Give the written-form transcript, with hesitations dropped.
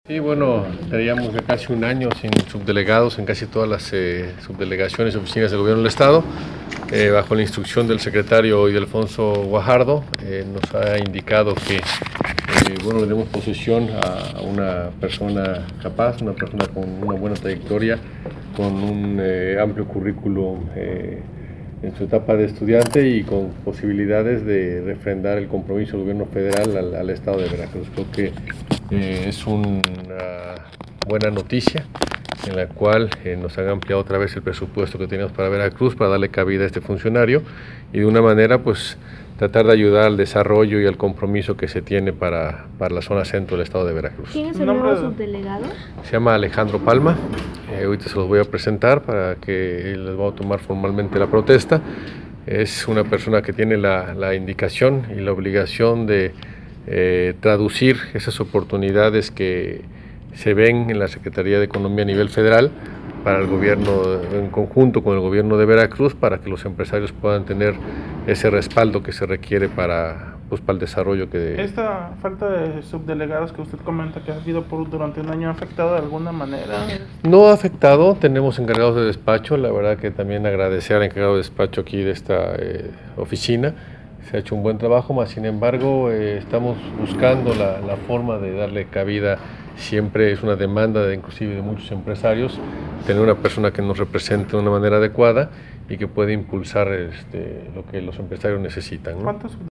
Sí, bueno, teníamos ya casi un año sin subdelegados en casi todas las subdelegaciones y oficinas del Gobierno del Estado. Bajo la instrucción del secretario Ildefonso Guajardo, nos ha indicado que le demos posesión a una persona capaz, una persona con una buena trayectoria, con un amplio currículum en su etapa de estudiante y con posibilidades de refrendar el compromiso del Gobierno federal al Estado de Veracruz. Creo que es una buena noticia en la cual nos han ampliado otra vez el presupuesto que teníamos para Veracruz para darle cabida a este funcionario y de una manera pues tratar de ayudar al desarrollo y al compromiso que se tiene para la zona centro del estado de Veracruz. ¿Quién es el nuevo subdelegado? Se llama Alejandro Palma. Ahorita se los voy a presentar para que les vamos a tomar formalmente la protesta. Es una persona que tiene la indicación y la obligación de traducir esas oportunidades que se ven en la Secretaría de Economía a nivel federal para el gobierno, en conjunto con el gobierno de Veracruz, para que los empresarios puedan tener ese respaldo que se requiere para el desarrollo que... ¿Esta falta de subdelegados que usted comenta que ha habido durante un año ha afectado de alguna manera? No ha afectado, tenemos encargados de despacho, la verdad que también agradecer al encargado de despacho aquí de esta oficina. Se ha hecho un buen trabajo, mas sin embargo estamos buscando la forma de darle cabida. Siempre es una demanda inclusive de muchos empresarios tener una persona que nos represente de una manera adecuada y que pueda impulsar lo que los empresarios necesitan, ¿no? ¿Cuántos